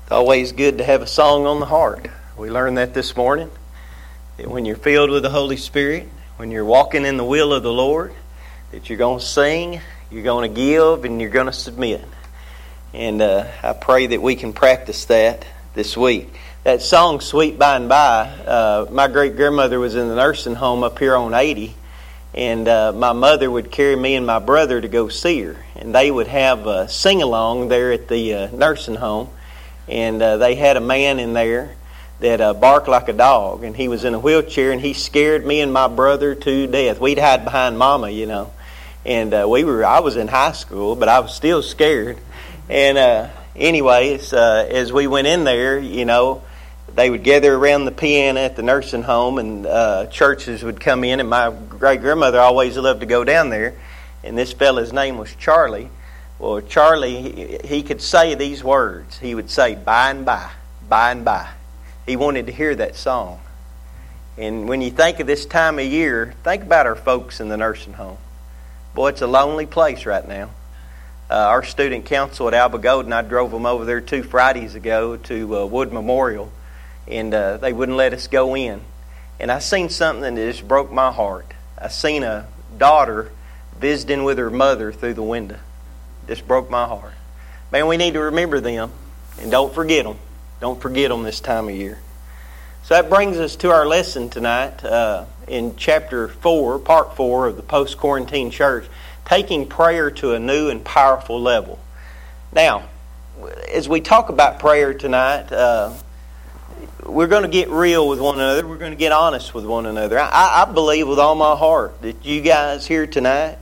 It's always good to have a song on the heart. We learned that this morning. That when you're filled with the Holy Spirit, when you're walking in the will of the Lord, that you're going to sing, you're going to give, and you're going to submit. And I pray that we can practice that this week. That song, Sweet By and By, my great-grandmother was in the nursing home up here on 80, and my mother would carry me and my brother to go see her. And they would have a sing-along there at the nursing home. And they had a man in there that barked like a dog, and he was in a wheelchair, and he scared me and my brother to death. We'd hide behind Mama, you know, and I was in high school, but I was still scared. And anyways, as we went in there, you know, they would gather around the piano at the nursing home, and churches would come in, and my great-grandmother always loved to go down there, and this fella's name was Charlie. Well, Charlie, he could say these words. He would say, by and by, by and by. He wanted to hear that song. And when you think of this time of year, think about our folks in the nursing home. Boy, it's a lonely place right now. Our student council at Alba Golden, I drove them over there 2 Fridays ago to Wood Memorial, and they wouldn't let us go in. And I seen something that just broke my heart. I seen a daughter visiting with her mother through the window. Just broke my heart. Man, we need to remember them, and don't forget them. Don't forget them this time of year. So that brings us to our lesson tonight in chapter 4, part 4 of the Post-Quarantine Church, taking prayer to a new and powerful level. Now, as we talk about prayer tonight, we're going to get real with one another. We're going to get honest with one another. I believe with all my heart that you guys here tonight,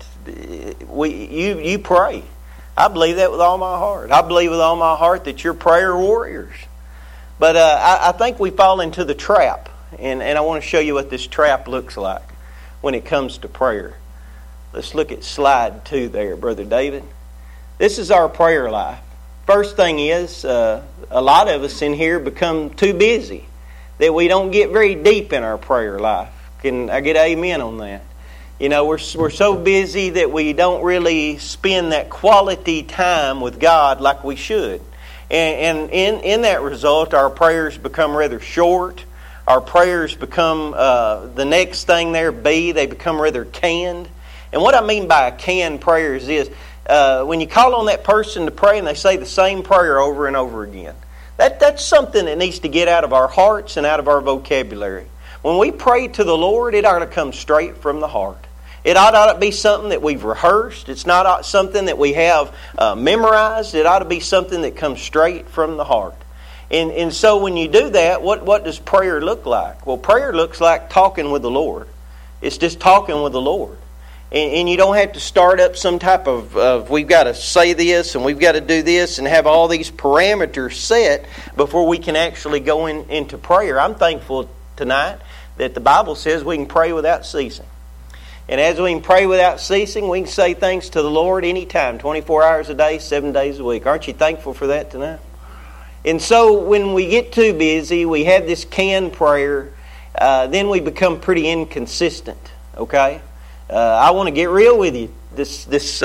you pray. I believe that with all my heart. I believe with all my heart that you're prayer warriors. But I think we fall into the trap. And I want to show you what this trap looks like when it comes to prayer. Let's look at slide 2 there, Brother David. This is our prayer life. First thing is, a lot of us in here become too busy that we don't get very deep in our prayer life. Can I get amen on that? You know, we're so busy that we don't really spend that quality time with God like we should. And in that result, our prayers become rather short. Our prayers become, the next thing there, they become rather canned. And what I mean by a canned prayer is this. When you call on that person to pray and they say the same prayer over and over again, that's something that needs to get out of our hearts and out of our vocabulary. When we pray to the Lord, it ought to come straight from the heart. It ought to be something that we've rehearsed. It's not something that we have memorized. It ought to be something that comes straight from the heart. And so when you do that, what does prayer look like? Well, prayer looks like talking with the Lord. It's just talking with the Lord. And you don't have to start up some type of we've got to say this and we've got to do this and have all these parameters set before we can actually go into prayer. I'm thankful tonight that the Bible says we can pray without ceasing. And as we can pray without ceasing, we can say thanks to the Lord anytime, 24 hours a day, 7 days a week. Aren't you thankful for that tonight? And so when we get too busy, we have this canned prayer, then we become pretty inconsistent, okay? I want to get real with you this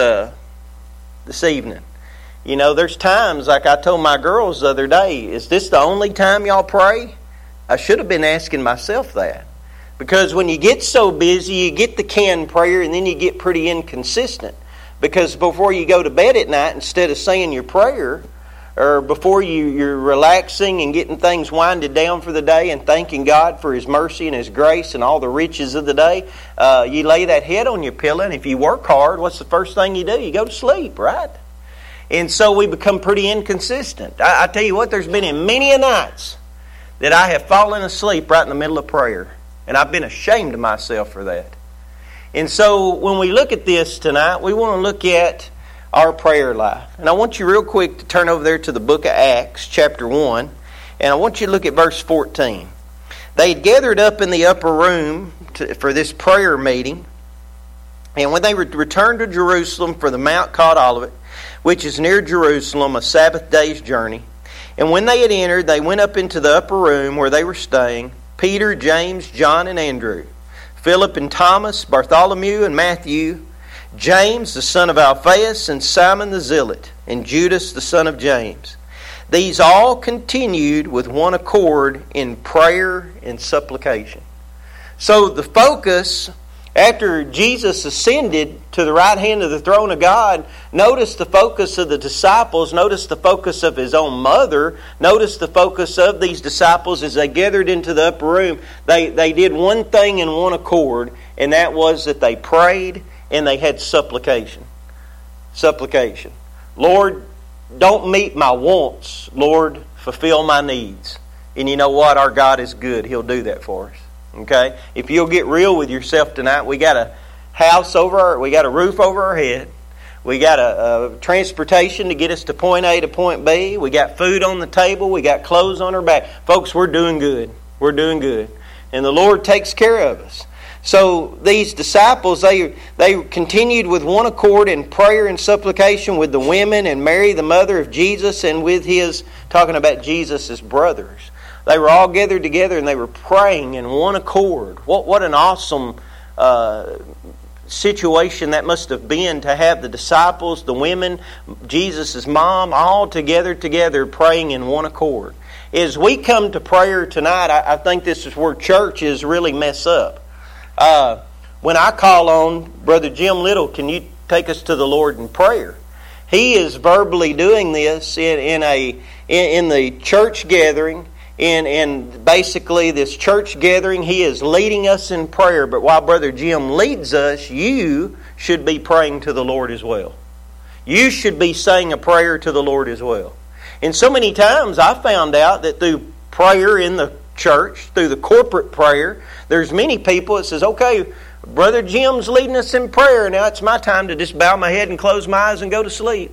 evening. You know, there's times, like I told my girls the other day, is this the only time y'all pray? I should have been asking myself that. Because when you get so busy, you get the canned prayer and then you get pretty inconsistent. Because before you go to bed at night, instead of saying your prayer, or before you're relaxing and getting things winded down for the day and thanking God for His mercy and His grace and all the riches of the day, you lay that head on your pillow, and if you work hard, what's the first thing you do? You go to sleep, right? And so we become pretty inconsistent. I tell you what, there's been in many a nights that I have fallen asleep right in the middle of prayer. And I've been ashamed of myself for that. And so when we look at this tonight, we want to look at our prayer life. And I want you real quick to turn over there to the book of Acts, chapter 1. And I want you to look at verse 14. They had gathered up in the upper room for this prayer meeting. And when they returned to Jerusalem for the mount called Olivet, which is near Jerusalem, a Sabbath day's journey. And when they had entered, they went up into the upper room where they were staying, Peter, James, John, and Andrew, Philip and Thomas, Bartholomew and Matthew, James, the son of Alphaeus, and Simon the Zealot, and Judas, the son of James. These all continued with one accord in prayer and supplication. So the focus, after Jesus ascended to the right hand of the throne of God, notice the focus of the disciples, notice the focus of His own mother, notice the focus of these disciples as they gathered into the upper room. They did one thing in one accord, and that was that they prayed and they had supplication. Supplication. Lord, don't meet my wants. Lord, fulfill my needs. And you know what? Our God is good. He'll do that for us. Okay? If you'll get real with yourself tonight, we got a house we got a roof over our head. We got a transportation to get us to point A to point B. We got food on the table. We got clothes on our back. Folks, we're doing good. We're doing good. And the Lord takes care of us. So these disciples, they continued with one accord in prayer and supplication with the women and Mary, the mother of Jesus, and with talking about Jesus' brothers. They were all gathered together and they were praying in one accord. What an awesome situation that must have been to have the disciples, the women, Jesus' mom, all together praying in one accord. As we come to prayer tonight, I think this is where churches really mess up. When I call on Brother Jim Little, can you take us to the Lord in prayer? He is verbally doing this in the church gathering. In basically this church gathering, he is leading us in prayer. But while Brother Jim leads us, you should be praying to the Lord as well. You should be saying a prayer to the Lord as well. And so many times I found out that through prayer in the church, through the corporate prayer, there's many people that says, okay, Brother Jim's leading us in prayer. Now it's my time to just bow my head and close my eyes and go to sleep.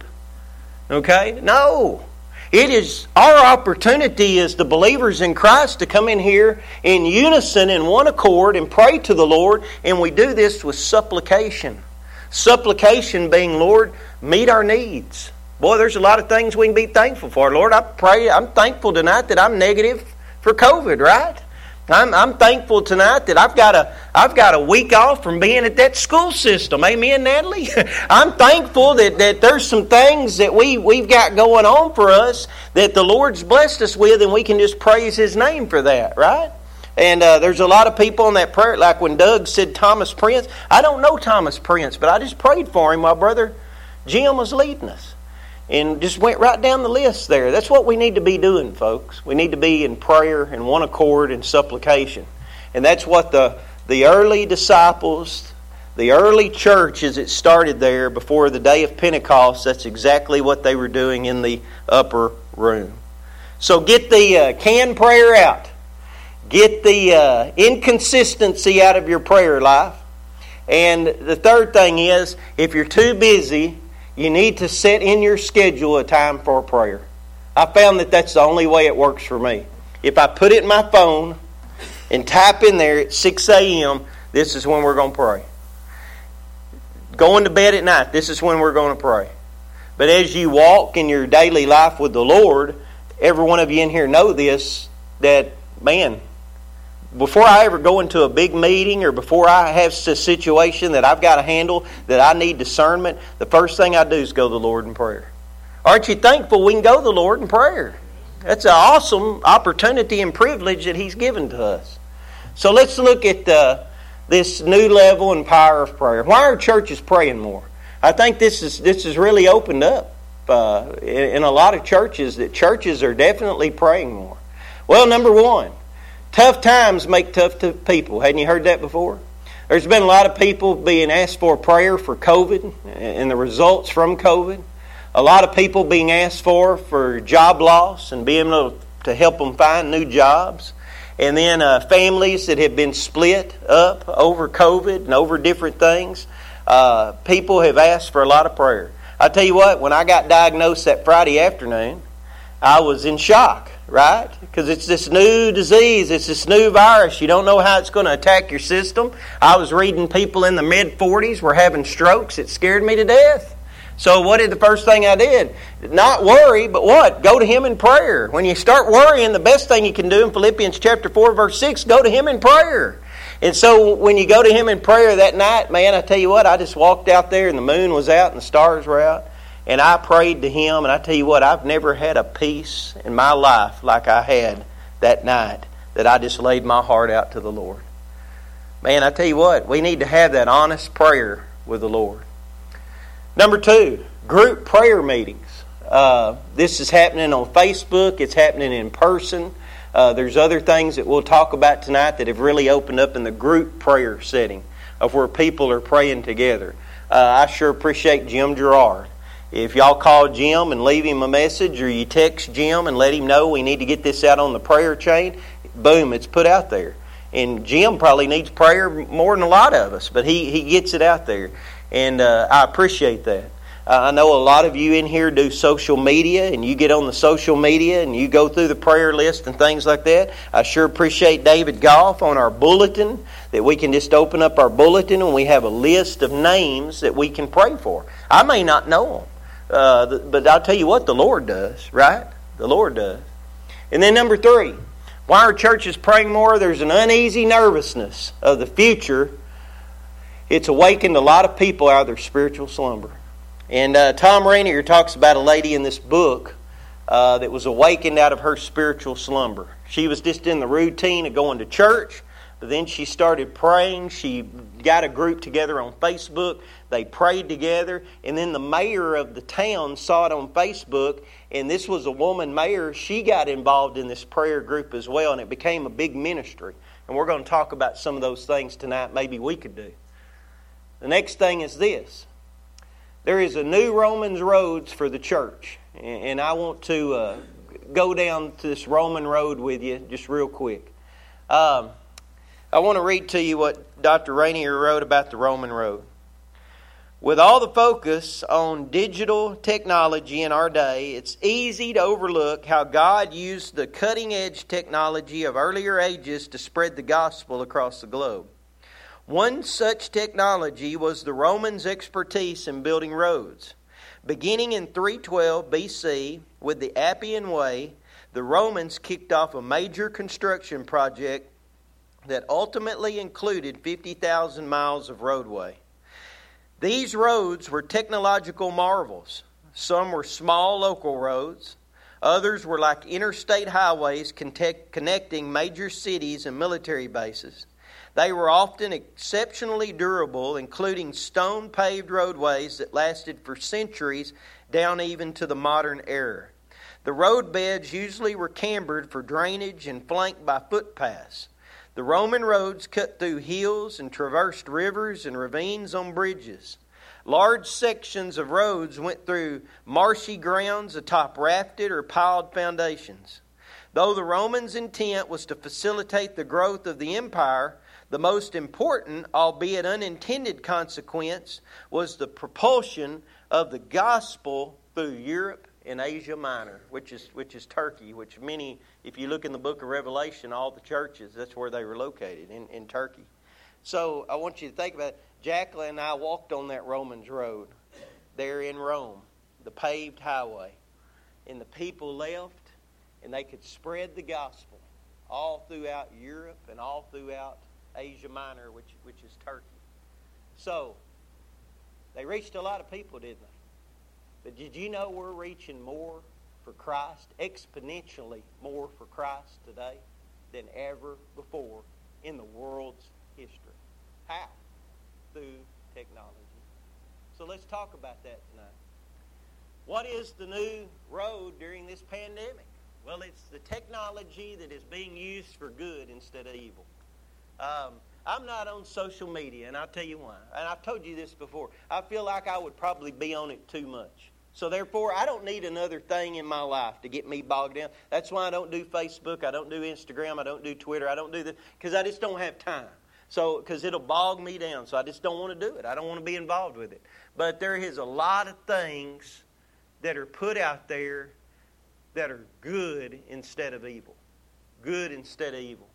Okay? No. It is our opportunity as the believers in Christ to come in here in unison, in one accord, and pray to the Lord. And we do this with supplication. Supplication being, Lord, meet our needs. Boy, there's a lot of things we can be thankful for. Lord, I'm thankful tonight that I'm negative for COVID, right? I'm thankful tonight that I've got a week off from being at that school system. Amen, Natalie? I'm thankful that there's some things that we've got going on for us that the Lord's blessed us with, and we can just praise His name for that, right? And there's a lot of people on that prayer, like when Doug said Thomas Prince. I don't know Thomas Prince, but I just prayed for him while Brother Jim was leading us. And just went right down the list there. That's what we need to be doing, folks. We need to be in prayer and one accord and supplication. And that's what the early disciples, the early church as it started there before the day of Pentecost, that's exactly what they were doing in the upper room. So get the canned prayer out. Get the inconsistency out of your prayer life. And the third thing is, if you're too busy, you need to set in your schedule a time for prayer. I found that that's the only way it works for me. If I put it in my phone and type in there at 6 a.m., this is when we're going to pray. Going to bed at night, this is when we're going to pray. But as you walk in your daily life with the Lord, every one of you in here know this, that, man, before I ever go into a big meeting or before I have a situation that I've got to handle, that I need discernment, the first thing I do is go to the Lord in prayer. Aren't you thankful we can go to the Lord in prayer? That's an awesome opportunity and privilege that He's given to us. So let's look at this new level and power of prayer. Why are churches praying more? I think this is really opened up in a lot of churches, that churches are definitely praying more. Well, number one, tough times make tough people. Hadn't you heard that before? There's been a lot of people being asked for prayer for COVID and the results from COVID. A lot of people being asked for job loss and being able to help them find new jobs. And then families that have been split up over COVID and over different things. People have asked for a lot of prayer. I tell you what, when I got diagnosed that Friday afternoon, I was in shock. Right? Because it's this new disease, it's this new virus. You don't know how it's going to attack your system. I was reading people in the mid-40s were having strokes. It scared me to death. So what did the first thing I did? Not worry, but what? Go to Him in prayer. When you start worrying, the best thing you can do in Philippians chapter 4, verse 6, go to Him in prayer. And so when you go to Him in prayer that night, man, I tell you what, I just walked out there and the moon was out and the stars were out. And I prayed to Him, and I tell you what, I've never had a peace in my life like I had that night that I just laid my heart out to the Lord. Man, I tell you what, we need to have that honest prayer with the Lord. Number 2, group prayer meetings. This is happening on Facebook. It's happening in person. There's other things that we'll talk about tonight that have really opened up in the group prayer setting of where people are praying together. I sure appreciate Jim Gerard. If y'all call Jim and leave him a message, or you text Jim and let him know we need to get this out on the prayer chain, boom, it's put out there. And Jim probably needs prayer more than a lot of us, but he gets it out there. And I appreciate that. I know a lot of you in here do social media, and you get on the social media and you go through the prayer list and things like that. I sure appreciate David Goff on our bulletin, that we can just open up our bulletin and we have a list of names that we can pray for. I may not know them. But I'll tell you what, the Lord does, right? The Lord does. And then number 3, why are churches praying more? There's an uneasy nervousness of the future. It's awakened a lot of people out of their spiritual slumber. And Tom Rainier talks about a lady in this book that was awakened out of her spiritual slumber. She was just in the routine of going to church, but then she started praying. She got a group together on Facebook. They prayed together, and then the mayor of the town saw it on Facebook, and this was a woman mayor. She got involved in this prayer group as well, and it became a big ministry. And we're going to talk about some of those things tonight maybe we could do. The next thing is this. There is a new Romans roads for the church, and I want to go down to this Roman road with you just real quick. I want to read to you what Dr. Rainier wrote about the Roman road. With all the focus on digital technology in our day, it's easy to overlook how God used the cutting-edge technology of earlier ages to spread the gospel across the globe. One such technology was the Romans' expertise in building roads. Beginning in 312 BC with the Appian Way, the Romans kicked off a major construction project that ultimately included 50,000 miles of roadway. These roads were technological marvels. Some were small local roads. Others were like interstate highways connecting major cities and military bases. They were often exceptionally durable, including stone-paved roadways that lasted for centuries down even to the modern era. The road beds usually were cambered for drainage and flanked by footpaths. The Roman roads cut through hills and traversed rivers and ravines on bridges. Large sections of roads went through marshy grounds atop rafted or piled foundations. Though the Romans' intent was to facilitate the growth of the empire, the most important, albeit unintended consequence was the propulsion of the gospel through Europe and Asia Minor, which is Turkey, which many, if you look in the book of Revelation, all the churches, that's where they were located, in Turkey. So I want you to think about it. Jacqueline and I walked on that Romans road there in Rome, the paved highway. And the people left, and they could spread the gospel all throughout Europe and all throughout Asia Minor, which is Turkey. So, they reached a lot of people, didn't they? But did you know we're reaching more for Christ, exponentially more for Christ today than ever before in the world's history? How? Through technology. So let's talk about that tonight. What is the new road during this pandemic? Well, it's the technology that is being used for good instead of evil. I'm not on social media, and I'll tell you why. And I've told you this before. I feel like I would probably be on it too much. So therefore, I don't need another thing in my life to get me bogged down. That's why I don't do Facebook, I don't do Instagram, I don't do Twitter, I don't do this, because I just don't have time. So, because it'll bog me down, so I just don't want to do it. I don't want to be involved with it. But there is a lot of things that are put out there that are good instead of evil. Good instead of evil.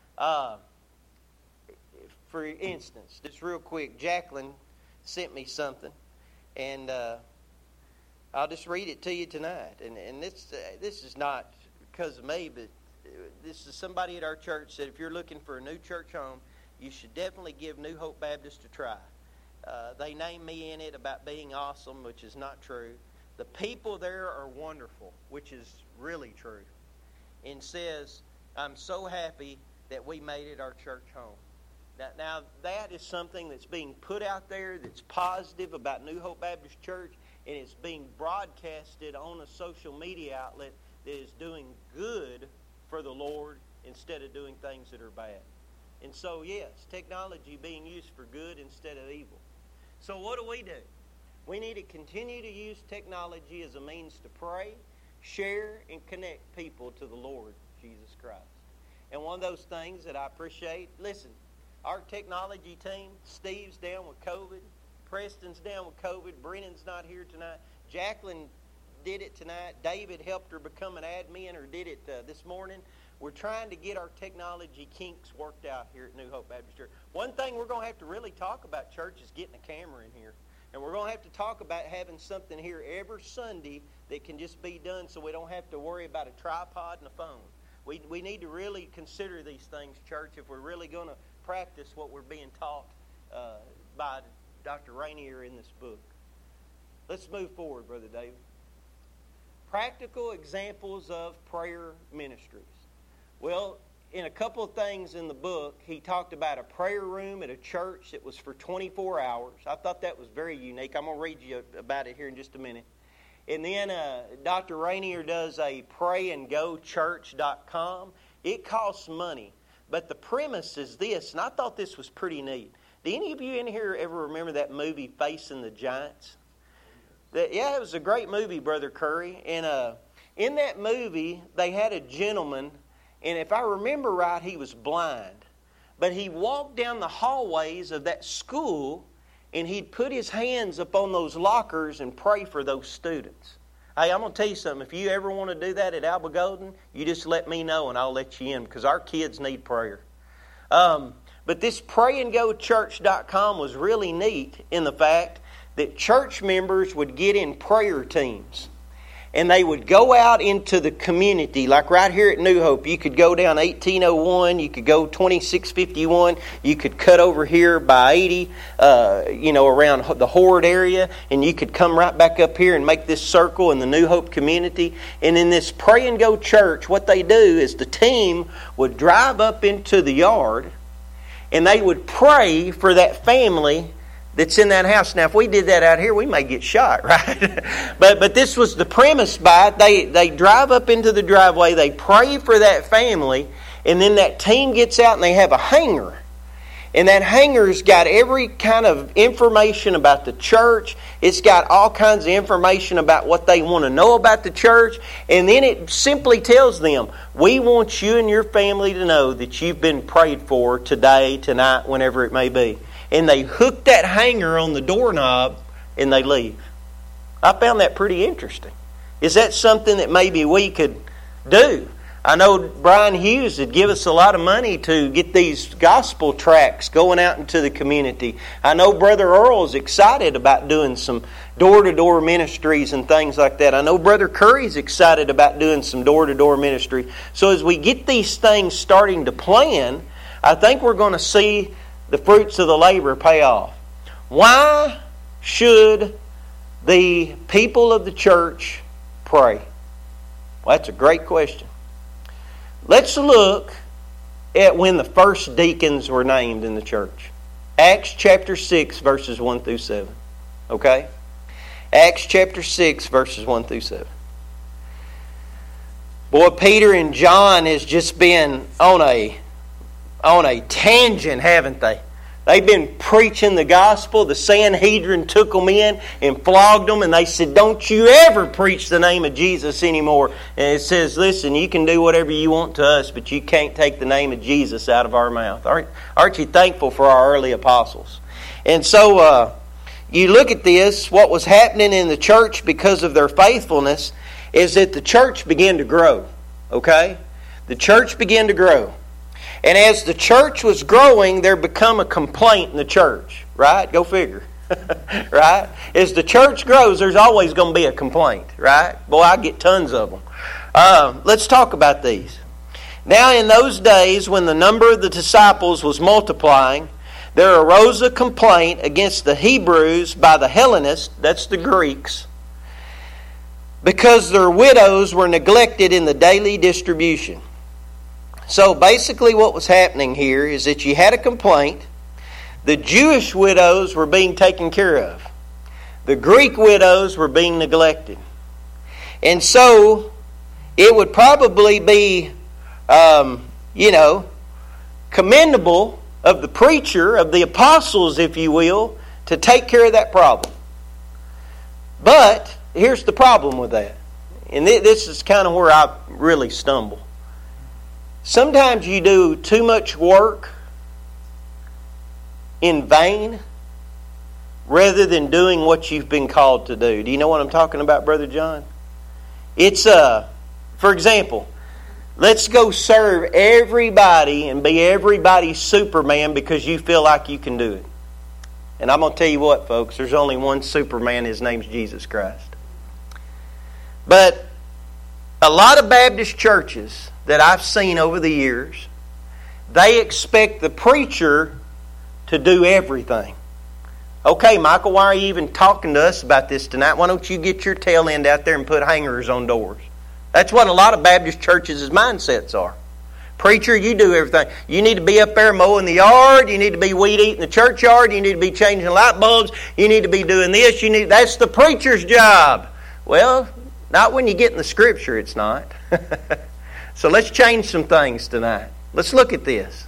For instance, just real quick, Jacqueline sent me something, and I'll just read it to you tonight. And this is not because of me, but this is somebody at our church said if you're looking for a new church home, you should definitely give New Hope Baptist a try. They named me in it about being awesome, which is not true. the people there are wonderful, which is really true. And says, I'm so happy that we made it our church home. Now that is something that's being put out there that's positive about New Hope Baptist Church, and it's being broadcasted on a social media outlet that is doing good for the Lord instead of doing things that are bad. And so, yes, technology being used for good instead of evil. So what do? We need to continue to use technology as a means to pray, share, and connect people to the Lord Jesus Christ. And one of those things that I appreciate, listen, our technology team, Steve's down with COVID, Preston's down with COVID, Brennan's not here tonight, Jacqueline did it tonight, David helped her become an admin or did it this morning. We're trying to get our technology kinks worked out here at New Hope Baptist Church. One thing we're going to have to really talk about, church, is getting a camera in here. And we're going to have to talk about having something here every Sunday that can just be done so we don't have to worry about a tripod and a phone. We need to really consider these things, church, if we're really going to practice what we're being taught by Dr. Rainier in this book. Let's move forward, Brother David. Practical examples of prayer ministries. Well, in a couple of things in the book, he talked about a prayer room at a church that was for 24 hours. I thought that was very unique. I'm going to read you about it here in just a minute. And then Dr. Rainier does a prayandgochurch.com. It costs money. But the premise is this, and I thought this was pretty neat. Do any of you in here ever remember that movie, Facing the Giants? Yeah, it was a great movie, Brother Curry. And in that movie, they had a gentleman, and if I remember right, he was blind. But he walked down the hallways of that school, and he'd put his hands up on those lockers and pray for those students. Hey, I'm going to tell you something. If you ever want to do that at Alba Golden, you just let me know and I'll let you in because our kids need prayer. But this prayandgochurch.com was really neat in the fact that church members would get in prayer teams. And they would go out into the community, like right here at New Hope. You could go down 1801, you could go 2651, you could cut over here by 80, around the Horde area, and you could come right back up here and make this circle in the New Hope community. And in this Pray and Go Church, what they do is the team would drive up into the yard, and they would pray for that family that's in that house. Now, if we did that out here, we may get shot, right? but this was the premise by it. They drive up into the driveway, they pray for that family, and then that team gets out and they have a hanger. And that hanger's got every kind of information about the church. It's got all kinds of information about what they want to know about the church. And then it simply tells them, we want you and your family to know that you've been prayed for today, tonight, whenever it may be. And they hook that hanger on the doorknob and they leave. I found that pretty interesting. Is that something that maybe we could do? I know Brian Hughes would give us a lot of money to get these gospel tracts going out into the community. I know Brother Earl's excited about doing some door-to-door ministries and things like that. I know Brother Curry's excited about doing some door-to-door ministry. So as we get these things starting to plan, I think we're going to see the fruits of the labor pay off. Why should the people of the church pray? Well, that's a great question. Let's look at when the first deacons were named in the church. Acts chapter 6, verses 1 through 7. Okay? Acts chapter 6, verses 1 through 7. Boy, Peter and John has just been on a tangent, haven't they? They've been preaching the gospel. The Sanhedrin took them in and flogged them, and they said, don't you ever preach the name of Jesus anymore. And it says, listen, you can do whatever you want to us, but you can't take the name of Jesus out of our mouth. Aren't you thankful for our early apostles? And so you look at this, what was happening in the church because of their faithfulness is that the church began to grow. Okay? The church began to grow. And as the church was growing, there become a complaint in the church. Right? Go figure. Right? As the church grows, there's always going to be a complaint. Right? Boy, I get tons of them. Let's talk about these. Now in those days, when the number of the disciples was multiplying, there arose a complaint against the Hebrews by the Hellenists, that's the Greeks, because their widows were neglected in the daily distribution. So basically what was happening here is that you had a complaint. The Jewish widows were being taken care of. The Greek widows were being neglected. And so it would probably be, commendable of the preacher, of the apostles, if you will, to take care of that problem. But here's the problem with that. And this is kind of where I really stumble. Sometimes you do too much work in vain rather than doing what you've been called to do. Do you know what I'm talking about, Brother John? It's, for example, let's go serve everybody and be everybody's Superman because you feel like you can do it. And I'm going to tell you what, folks, there's only one Superman. His name's Jesus Christ. But a lot of Baptist churches that I've seen over the years, they expect the preacher to do everything. Okay, Michael, why are you even talking to us about this tonight? Why don't you get your tail end out there and put hangers on doors? That's what a lot of Baptist churches' mindsets are. Preacher, you do everything. You need to be up there mowing the yard. You need to be weed eating the churchyard. You need to be changing light bulbs. You need to be doing this. That's the preacher's job. Well, not when you get in the Scripture, it's not. So let's change some things tonight. Let's look at this.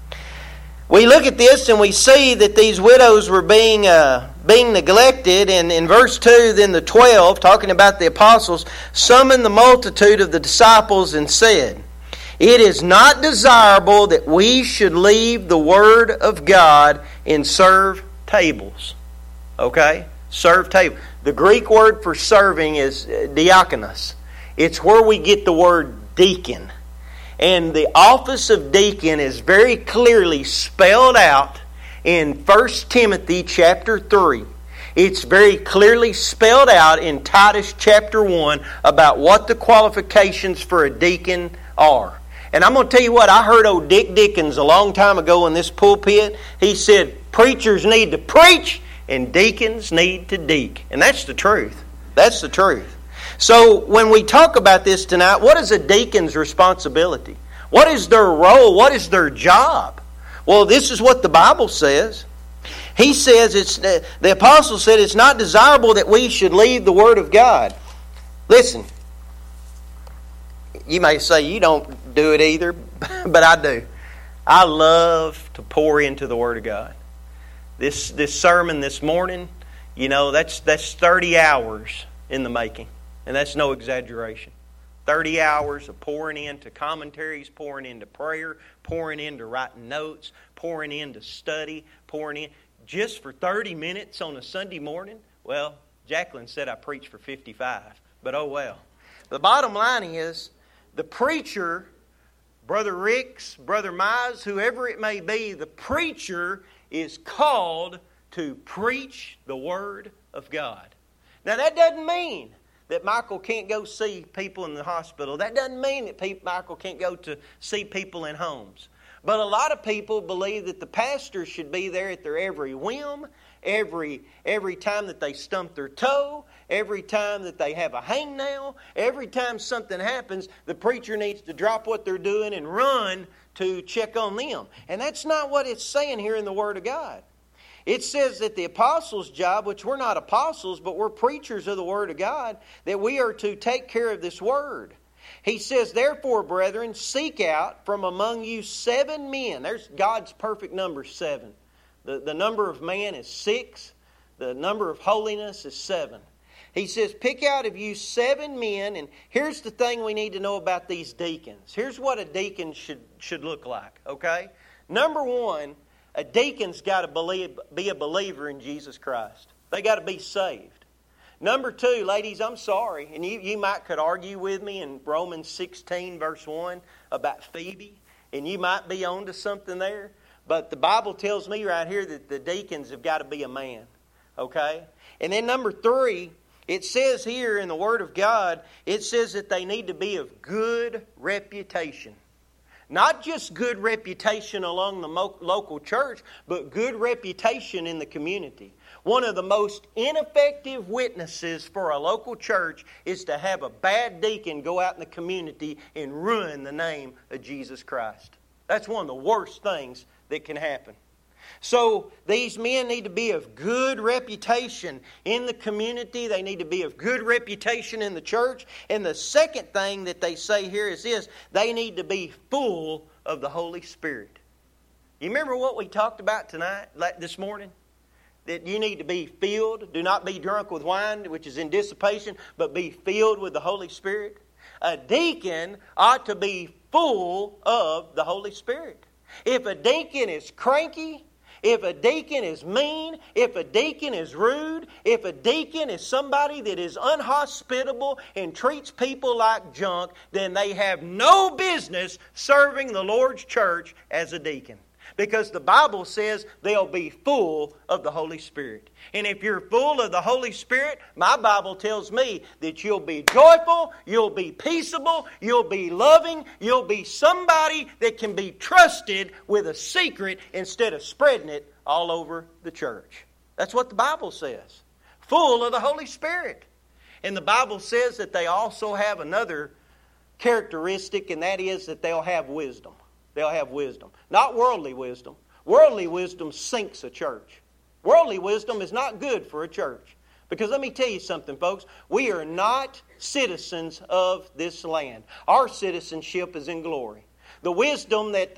We look at this and we see that these widows were being neglected. And in verse 2, then the 12, talking about the apostles, summoned the multitude of the disciples and said, "It is not desirable that we should leave the Word of God and serve tables." Okay? Serve table. The Greek word for serving is diakonos. It's where we get the word deacon. And the office of deacon is very clearly spelled out in 1 Timothy chapter 3. It's very clearly spelled out in Titus chapter 1 about what the qualifications for a deacon are. And I'm going to tell you what, I heard old Dick Dickens a long time ago in this pulpit. He said, preachers need to preach and deacons need to deek. And that's the truth. That's the truth. So when we talk about this tonight, what is a deacon's responsibility? What is their role? What is their job? Well, this is what the Bible says. He says, the apostle said, it's not desirable that we should leave the Word of God. Listen, you may say you don't do it either, but I do. I love to pour into the Word of God. This sermon this morning, that's 30 hours in the making. And that's no exaggeration. 30 hours of pouring into commentaries, pouring into prayer, pouring into writing notes, pouring into study, pouring in. Just for 30 minutes on a Sunday morning? Well, Jacqueline said I preached for 55. But oh well. The bottom line is, the preacher, Brother Ricks, Brother Mize, whoever it may be, the preacher is called to preach the Word of God. Now that doesn't mean that Michael can't go see people in the hospital. That doesn't mean that Michael can't go to see people in homes. But a lot of people believe that the pastor should be there at their every whim, every time that they stump their toe, every time that they have a hangnail, every time something happens, the preacher needs to drop what they're doing and run to check on them. And that's not what it's saying here in the Word of God. It says that the apostles' job, which we're not apostles, but we're preachers of the Word of God, that we are to take care of this Word. He says, therefore, brethren, seek out from among you 7 men. There's God's perfect number, 7. The number of man is 6. The number of holiness is 7. He says, pick out of you 7 men. And here's the thing we need to know about these deacons. Here's what a deacon should look like, okay? Number 1, a deacon's got to be a believer in Jesus Christ. They got to be saved. Number 2, ladies, I'm sorry, and you might could argue with me in Romans 16, verse 1 about Phoebe, and you might be on to something there, but the Bible tells me right here that the deacons have got to be a man, okay? And then number 3, it says here in the Word of God, it says that they need to be of good reputation. Not just good reputation along the local church, but good reputation in the community. One of the most ineffective witnesses for a local church is to have a bad deacon go out in the community and ruin the name of Jesus Christ. That's one of the worst things that can happen. So these men need to be of good reputation in the community. They need to be of good reputation in the church. And the second thing that they say here is this: they need to be full of the Holy Spirit. You remember what we talked about this morning? That you need to be filled. Do not be drunk with wine, which is in dissipation, but be filled with the Holy Spirit. A deacon ought to be full of the Holy Spirit. If a deacon is cranky, if a deacon is mean, if a deacon is rude, if a deacon is somebody that is unhospitable and treats people like junk, then they have no business serving the Lord's church as a deacon. Because the Bible says they'll be full of the Holy Spirit. And if you're full of the Holy Spirit, my Bible tells me that you'll be joyful, you'll be peaceable, you'll be loving, you'll be somebody that can be trusted with a secret instead of spreading it all over the church. That's what the Bible says. Full of the Holy Spirit. And the Bible says that they also have another characteristic, and that is that they'll have wisdom. They'll have wisdom. Not worldly wisdom. Worldly wisdom sinks a church. Worldly wisdom is not good for a church. Because let me tell you something, folks. We are not citizens of this land. Our citizenship is in glory. The wisdom that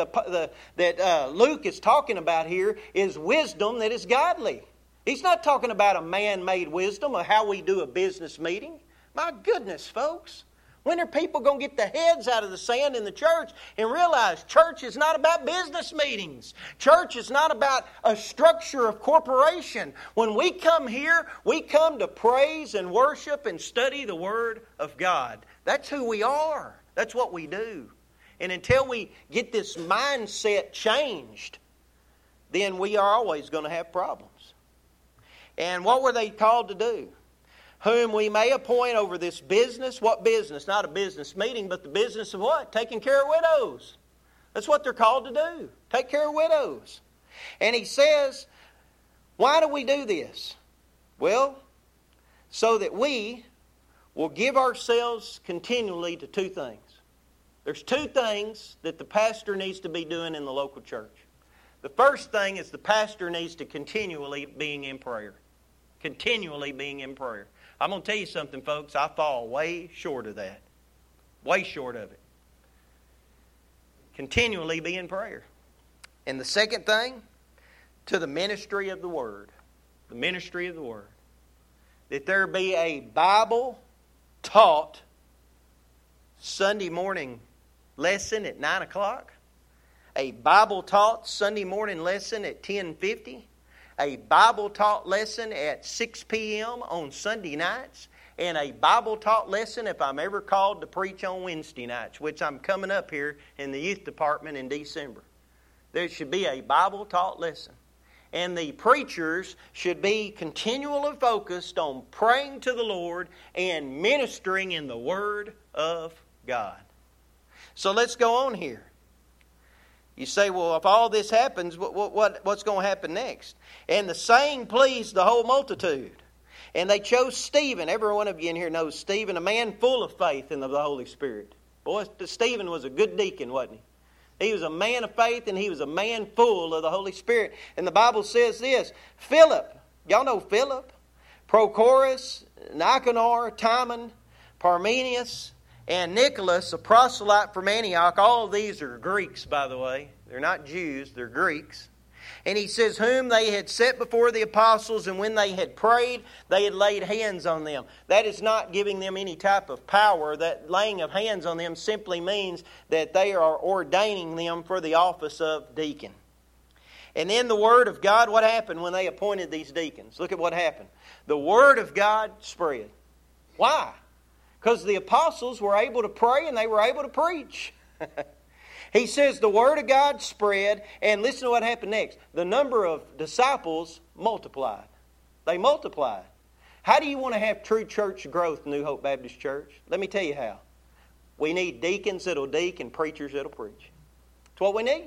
Luke is talking about here is wisdom that is godly. He's not talking about a man-made wisdom of how we do a business meeting. My goodness, folks. When are people going to get their heads out of the sand in the church and realize church is not about business meetings? Church is not about a structure of corporation. When we come here, we come to praise and worship and study the Word of God. That's who we are. That's what we do. And until we get this mindset changed, then we are always going to have problems. And what were they called to do? Whom we may appoint over this business. What business? Not a business meeting, but the business of what? Taking care of widows. That's what they're called to do. Take care of widows. And he says, why do we do this? Well, so that we will give ourselves continually to two things. There's two things that the pastor needs to be doing in the local church. The first thing is the pastor needs to continually being in prayer. Continually being in prayer. I'm going to tell you something, folks. I fall way short of that. Way short of it. Continually be in prayer. And the second thing, to the ministry of the Word. The ministry of the Word. That there be a Bible-taught Sunday morning lesson at 9 o'clock. A Bible-taught Sunday morning lesson at 10:50. A Bible-taught lesson at 6 p.m. on Sunday nights, and a Bible-taught lesson if I'm ever called to preach on Wednesday nights, which I'm coming up here in the youth department in December. There should be a Bible-taught lesson. And the preachers should be continually focused on praying to the Lord and ministering in the Word of God. So let's go on here. You say, well, if all this happens, what's going to happen next? And the saying pleased the whole multitude. And they chose Stephen. Every one of you in here knows Stephen, a man full of faith in the Holy Spirit. Boy, Stephen was a good deacon, wasn't he? He was a man of faith and he was a man full of the Holy Spirit. And the Bible says this, Philip, y'all know Philip, Prochorus, Nicanor, Timon, Parmenius, and Nicholas, a proselyte from Antioch. All of these are Greeks, by the way. They're not Jews, they're Greeks. And he says, whom they had set before the apostles, and when they had prayed, they had laid hands on them. That is not giving them any type of power. That laying of hands on them simply means that they are ordaining them for the office of deacon. And then the Word of God, what happened when they appointed these deacons? Look at what happened. The Word of God spread. Why? Because the apostles were able to pray and they were able to preach. He says the Word of God spread, and listen to what happened next. The number of disciples multiplied. They multiplied. How do you want to have true church growth, New Hope Baptist Church? Let me tell you how. We need deacons that'll deacon and preachers that'll preach. That's what we need.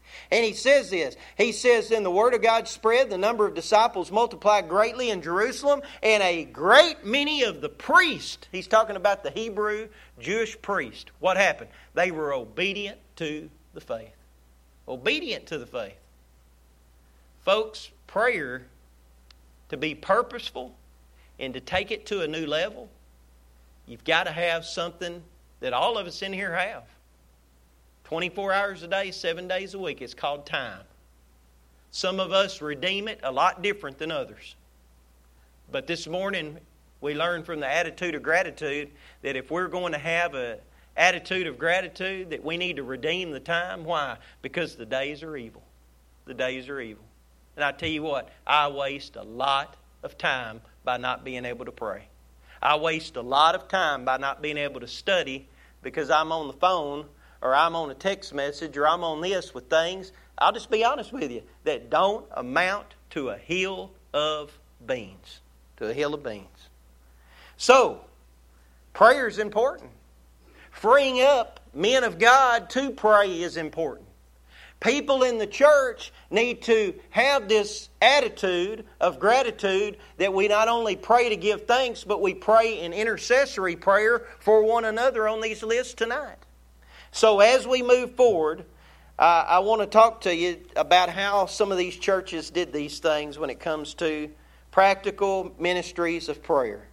And he says this. He says, then the word of God spread, the number of disciples multiplied greatly in Jerusalem, and a great many of the priests, he's talking about the Hebrew Jewish priest. What happened? They were obedient to the faith. Obedient to the faith. Folks, prayer, to be purposeful and to take it to a new level, you've got to have something that all of us in here have. 24 hours a day, 7 days a week. It's called time. Some of us redeem it a lot different than others. But this morning, we learned from the attitude of gratitude that if we're going to have an attitude of gratitude, that we need to redeem the time. Why? Because the days are evil. The days are evil. And I tell you what, I waste a lot of time by not being able to pray. I waste a lot of time by not being able to study because I'm on the phone or I'm on a text message or I'm on this with things, I'll just be honest with you, that don't amount to a hill of beans. To a hill of beans. So, prayer is important. Freeing up men of God to pray is important. People in the church need to have this attitude of gratitude that we not only pray to give thanks, but we pray in intercessory prayer for one another on these lists tonight. So as we move forward, I want to talk to you about how some of these churches did these things when it comes to practical ministries of prayer.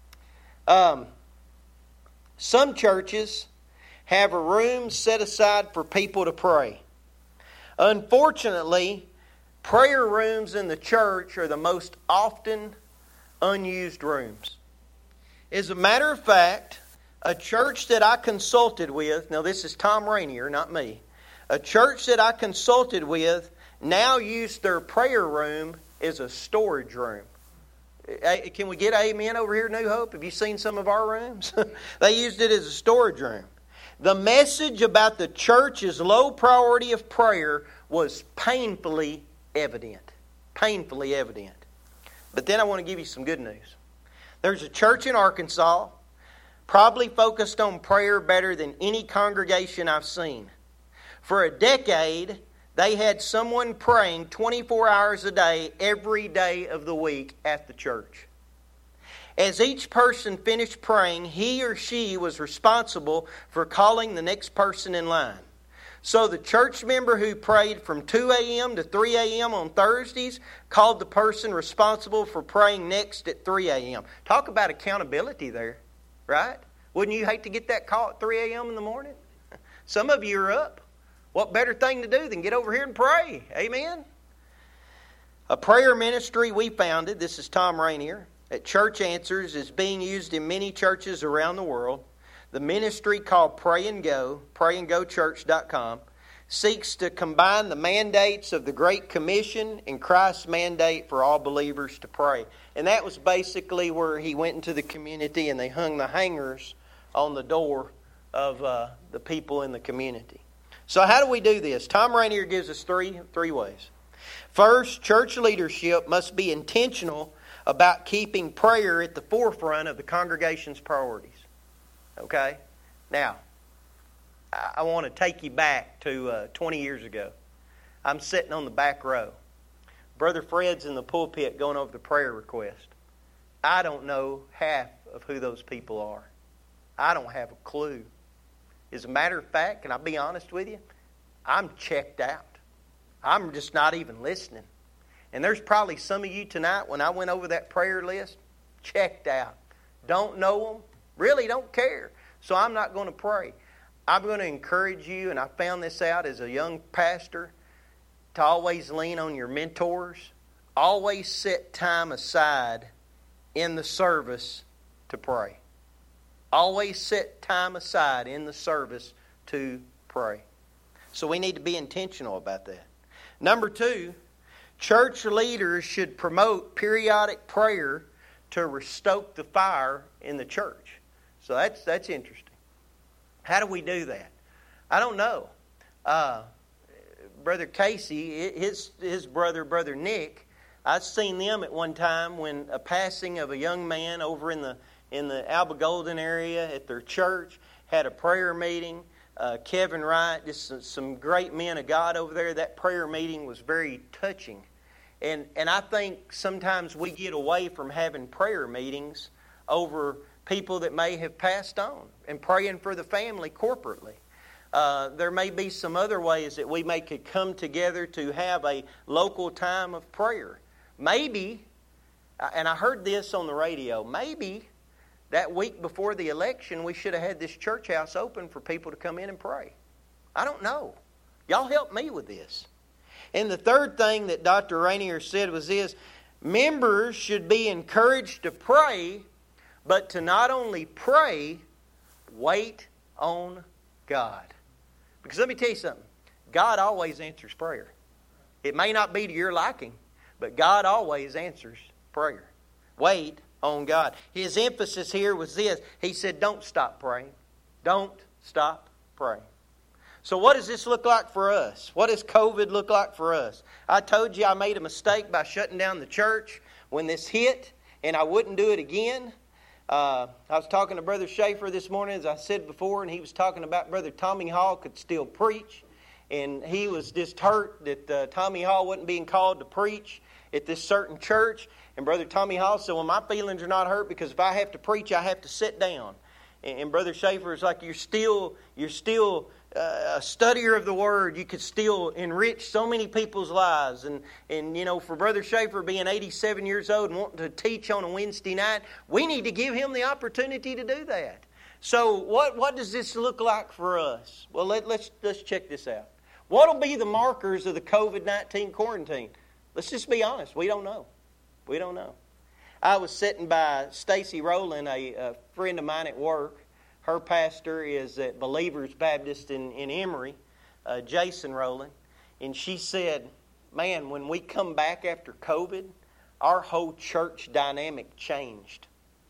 Some churches have a room set aside for people to pray. Unfortunately, prayer rooms in the church are the most often unused rooms. As a matter of fact, a church that I consulted with, now this is Tom Rainier, not me. A church that I consulted with now used their prayer room as a storage room. Can we get amen over here, New Hope? Have you seen some of our rooms? They used it as a storage room. The message about the church's low priority of prayer was painfully evident. Painfully evident. But then I want to give you some good news. There's a church in Arkansas, probably focused on prayer better than any congregation I've seen. For a decade, they had someone praying 24 hours a day, every day of the week at the church. As each person finished praying, he or she was responsible for calling the next person in line. So the church member who prayed from 2 a.m. to 3 a.m. on Thursdays called the person responsible for praying next at 3 a.m. Talk about accountability there, right? Wouldn't you hate to get that call at 3 a.m. in the morning? Some of you are up. What better thing to do than get over here and pray? Amen? A prayer ministry we founded, this is Tom Rainier, at Church Answers, is being used in many churches around the world. The ministry called Pray and Go, prayandgochurch.com, seeks to combine the mandates of the Great Commission and Christ's mandate for all believers to pray. And that was basically where he went into the community and they hung the hangers on the door of the people in the community. So how do we do this? Tom Rainier gives us three ways. First, church leadership must be intentional about keeping prayer at the forefront of the congregation's priorities. Okay? Now, I want to take you back to 20 years ago. I'm sitting on the back row. Brother Fred's in the pulpit going over the prayer request. I don't know half of who those people are. I don't have a clue. As a matter of fact, can I be honest with you? I'm checked out. I'm just not even listening. And there's probably some of you tonight, when I went over that prayer list, checked out. Don't know them. Really don't care. So I'm not going to pray. I'm going to encourage you, and I found this out as a young pastor, to always lean on your mentors. Always set time aside in the service to pray. Always set time aside in the service to pray. So we need to be intentional about that. Number 2, church leaders should promote periodic prayer to restoke the fire in the church. So that's interesting. How do we do that? I don't know. Brother Casey, his brother, Brother Nick, I've seen them at one time when a passing of a young man over in the Alba Golden area at their church had a prayer meeting. Kevin Wright, just some great men of God over there. That prayer meeting was very touching. And I think sometimes we get away from having prayer meetings over people that may have passed on and praying for the family corporately. There may be some other ways that we could come together to have a local time of prayer. Maybe, and I heard this on the radio, maybe that week before the election we should have had this church house open for people to come in and pray. I don't know. Y'all help me with this. And the third thing that Dr. Rainier said was this: members should be encouraged to pray, but to not only pray, wait on God. Because let me tell you something. God always answers prayer. It may not be to your liking, but God always answers prayer. Wait on God. His emphasis here was this. He said, don't stop praying. Don't stop praying. So what does this look like for us? What does COVID look like for us? I told you I made a mistake by shutting down the church when this hit, and I wouldn't do it again. I was talking to Brother Schaefer this morning, as I said before, and he was talking about Brother Tommy Hall could still preach. And he was just hurt that Tommy Hall wasn't being called to preach at this certain church. And Brother Tommy Hall said, well, my feelings are not hurt because if I have to preach, I have to sit down. And Brother Schaefer is like, you're still a studier of the Word. You could still enrich so many people's lives. And you know, for Brother Schaefer being 87 years old and wanting to teach on a Wednesday night, we need to give him the opportunity to do that. So what does this look like for us? Well, let's check this out. What will be the markers of the COVID-19 quarantine? Let's just be honest. We don't know. We don't know. I was sitting by Stacy Rowland, a friend of mine at work. Her pastor is at Believers Baptist in Emory, Jason Rowland. And she said, man, when we come back after COVID, our whole church dynamic changed.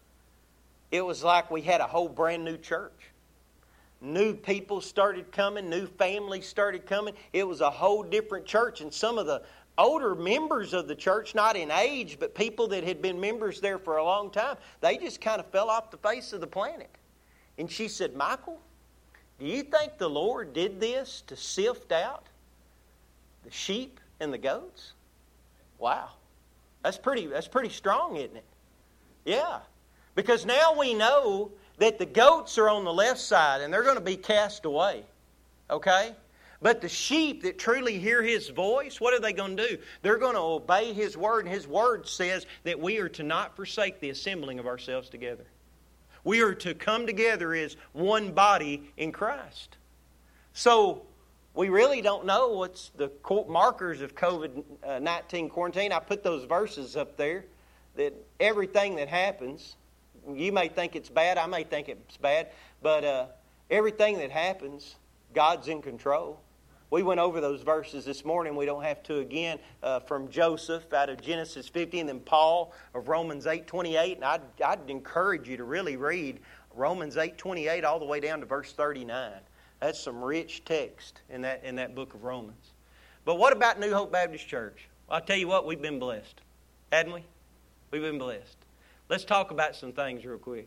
It was like we had a whole brand new church. New people started coming, new families started coming. It was a whole different church. And some of the older members of the church, not in age, but people that had been members there for a long time, they just kind of fell off the face of the planet. And she said, Michael, do you think the Lord did this to sift out the sheep and the goats? Wow. That's pretty strong, isn't it? Yeah. Because now we know that the goats are on the left side and they're going to be cast away. Okay? But the sheep that truly hear His voice, what are they going to do? They're going to obey His Word. And His Word says that we are to not forsake the assembling of ourselves together. We are to come together as one body in Christ. So we really don't know what's the markers of COVID-19 quarantine. I put those verses up there that everything that happens, you may think it's bad, I may think it's bad, but everything that happens, God's in control. We went over those verses this morning. We don't have to again, from Joseph out of Genesis 50, and then Paul of Romans 8:28. And I'd encourage you to really read Romans 8:28 all the way down to verse 39. That's some rich text in that book of Romans. But what about New Hope Baptist Church? Well, I'll tell you what, we've been blessed. Hadn't we? We've been blessed. Let's talk about some things real quick.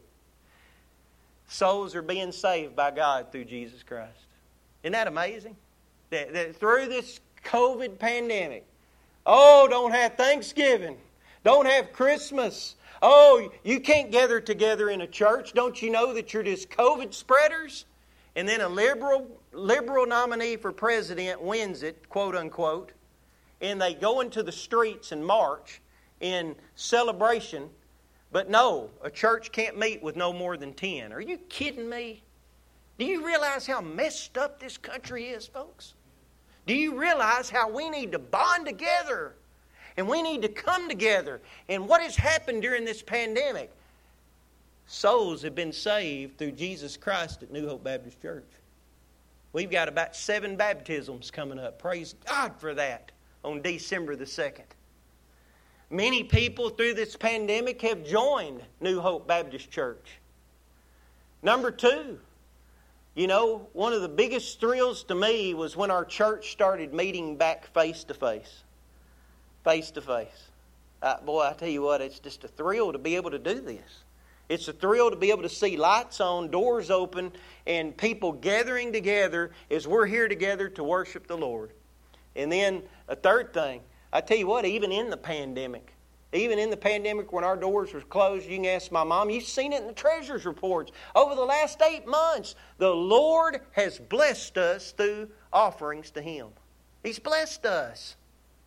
Souls are being saved by God through Jesus Christ. Isn't that amazing? That through this COVID pandemic, don't have Thanksgiving, don't have Christmas, you can't gather together in a church, don't you know that you're just COVID spreaders? And then a liberal nominee for president wins it, quote unquote, and they go into the streets and march in celebration, but no, a church can't meet with no more than 10. Are you kidding me? Do you realize how messed up this country is, folks? Do you realize how we need to bond together and we need to come together? And what has happened during this pandemic? Souls have been saved through Jesus Christ at New Hope Baptist Church. We've got about 7 baptisms coming up. Praise God for that on December the 2nd. Many people through this pandemic have joined New Hope Baptist Church. Number 2, you know, one of the biggest thrills to me was when our church started meeting back face to face. Face to face. Boy, I tell you what, it's just a thrill to be able to do this. It's a thrill to be able to see lights on, doors open, and people gathering together as we're here together to worship the Lord. And then a third thing, I tell you what, even in the pandemic when our doors were closed, you can ask my mom, you've seen it in the treasurer's reports. Over the last 8 months, the Lord has blessed us through offerings to Him. He's blessed us.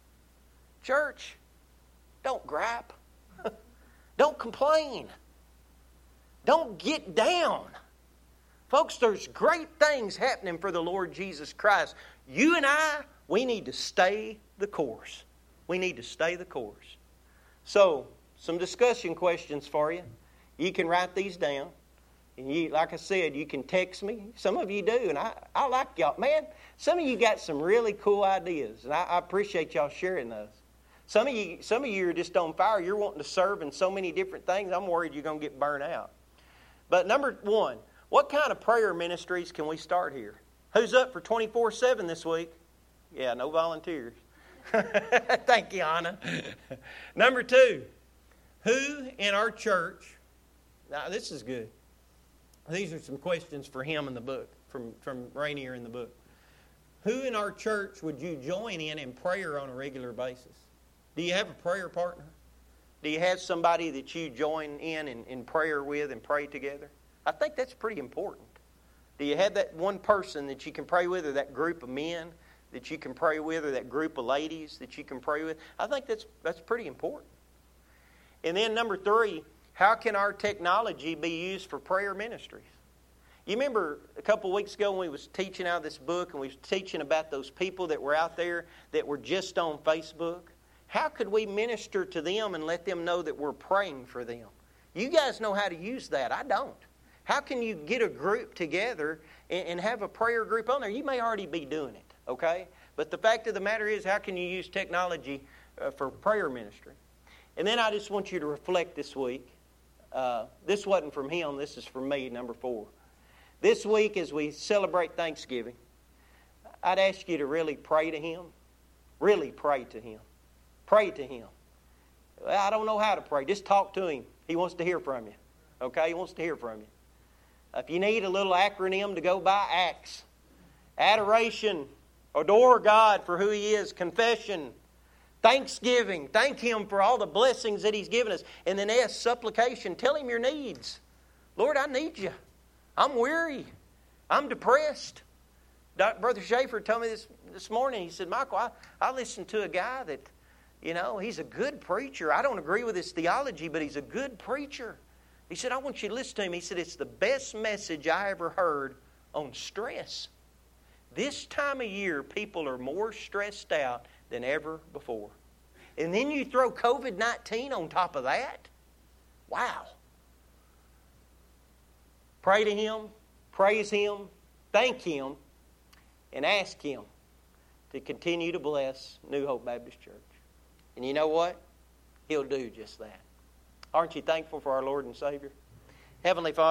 Church, don't gripe. Don't complain. Don't get down. Folks, there's great things happening for the Lord Jesus Christ. You and I, we need to stay the course. We need to stay the course. So, some discussion questions for you. You can write these down. And you, like I said, you can text me. Some of you do, and I like y'all. Man, some of you got some really cool ideas, and I appreciate y'all sharing those. Some of you are just on fire. You're wanting to serve in so many different things. I'm worried you're going to get burnt out. But number one, what kind of prayer ministries can we start here? Who's up for 24/7 this week? Yeah, no volunteers. Thank you, Anna. Number two, who in our church, now this is good. These are some questions for him in the book, from Rainier in the book. Who in our church would you join in prayer on a regular basis? Do you have a prayer partner? Do you have somebody that you join in prayer with and pray together? I think that's pretty important. Do you have that one person that you can pray with, or that group of men that you can pray with, or that group of ladies that you can pray with? I think that's pretty important. And then number three, how can our technology be used for prayer ministries? You remember a couple of weeks ago when we was teaching out of this book, and we was teaching about those people that were out there that were just on Facebook? How could we minister to them and let them know that we're praying for them? You guys know how to use that. I don't. How can you get a group together and have a prayer group on there? You may already be doing it, okay? But the fact of the matter is, how can you use technology for prayer ministry? And then I just want you to reflect this week. This wasn't from him. This is from me, number 4. This week, as we celebrate Thanksgiving, I'd ask you to really pray to Him. Really pray to Him. Pray to Him. I don't know how to pray. Just talk to Him. He wants to hear from you. Okay? He wants to hear from you. If you need a little acronym to go by, ACTS. Adoration. Adore God for who He is. Confession. Thanksgiving. Thank Him for all the blessings that He's given us. And then S, supplication. Tell Him your needs. Lord, I need You. I'm weary. I'm depressed. Brother Schaefer told me this morning. He said, Michael, I listened to a guy that, he's a good preacher. I don't agree with his theology, but he's a good preacher. He said, I want you to listen to him. He said, it's the best message I ever heard on stress. This time of year, people are more stressed out than ever before. And then you throw COVID-19 on top of that. Wow. Pray to Him, praise Him, thank Him, and ask Him to continue to bless New Hope Baptist Church. And you know what? He'll do just that. Aren't you thankful for our Lord and Savior? Heavenly Father,